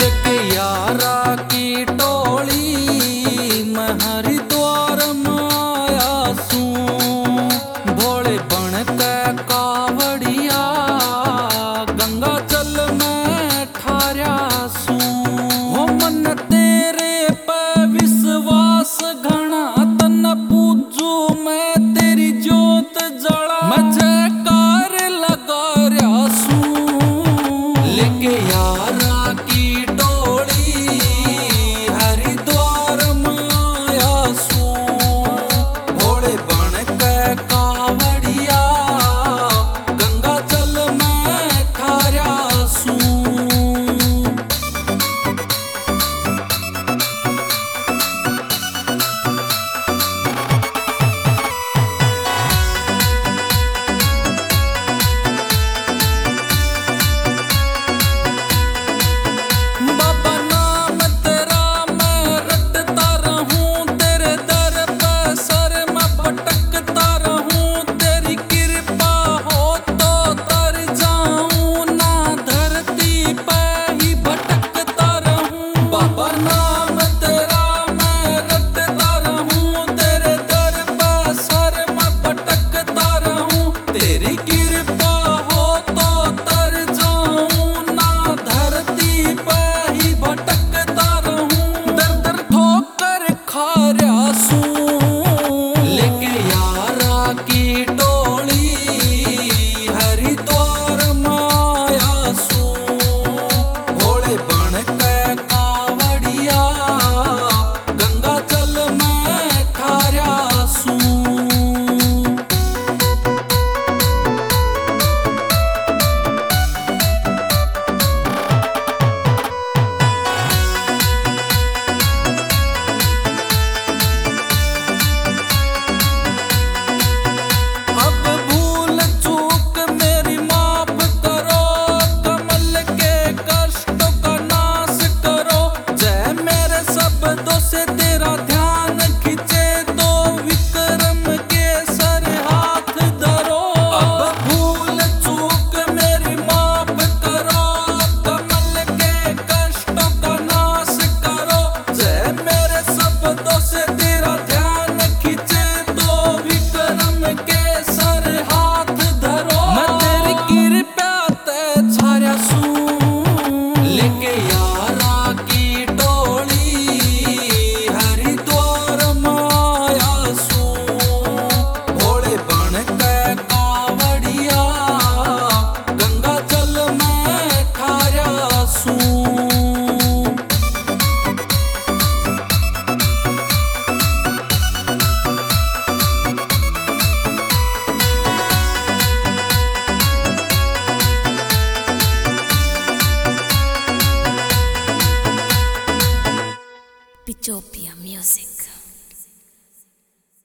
लेके यारा की टोली मैं हरिद्वार माया सू भोले बन के कावड़िया गंगा जल में ठार्या सू हो मन तेरे पे विश्वास घना तन पूजू मैं तेरी जोत जला मैं जयकार लगा रहा सू लेके यारा की टोली हरिद्वार माया सू भोले बन के कावड़िया गंगा जल में ठार्या सू। बाबा नाम तेरा मैं रटता रहूं तेरे दर पे सर मैं भटकता रहूं तेरी कृपा हो तो तर जाऊं ना धरती पे ही भटकता रहूं। बाबा नाम तेरा मैं रटता रहूं तेरे दर पे सर मैं भटकता रहूं तेरी कृपा हो तो तर जाऊं ना धरती पे ही भटकता रहूं दर दर ठोकर खा रहा सू लेके यारा की टोली हरिद्वार माया सू भोले बन के कावड़िया गंगा जल में ठार्या सू। अब भूल चूक मेरी माफ करो कमल के कष्टों का नाश करो जय मेरे शब्दों से तेरा ध्यान खींचे तो विक्रम के सर हाथ धरो। अब भूल चूक मेरी माफ करो कमल के कष्टों का नाश करो जय मेरे शब्दों से तेरा ध्यान खींचे तो विक्रम के सर हाथ धरो मैं तेरी कृपा ते छार्या सू लेके